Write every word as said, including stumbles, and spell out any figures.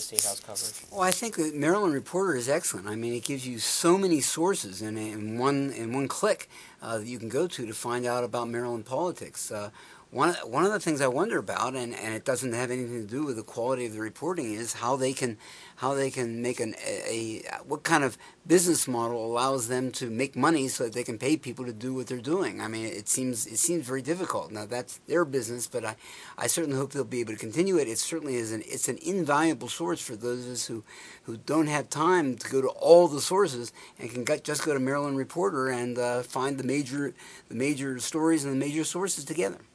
State House coverage? Well, I think that Maryland Reporter is excellent. I mean, it gives you so many sources in, in one in one click uh, that you can go to to find out about Maryland politics. Uh, one one of the things I wonder about, and, and it doesn't have anything to do with the quality of the reporting, is how they can how they can make an a, a what kind of business model allows them to make money so that they can pay people to do what they're doing. I mean, it seems it seems very difficult. Now that's their business, but I, I certainly hope they'll be able to continue it. It certainly is an it's an invaluable source for those of us who, who don't have time to go to all the sources and can get, just go to Maryland Reporter and uh, find the major the major stories and the major sources together.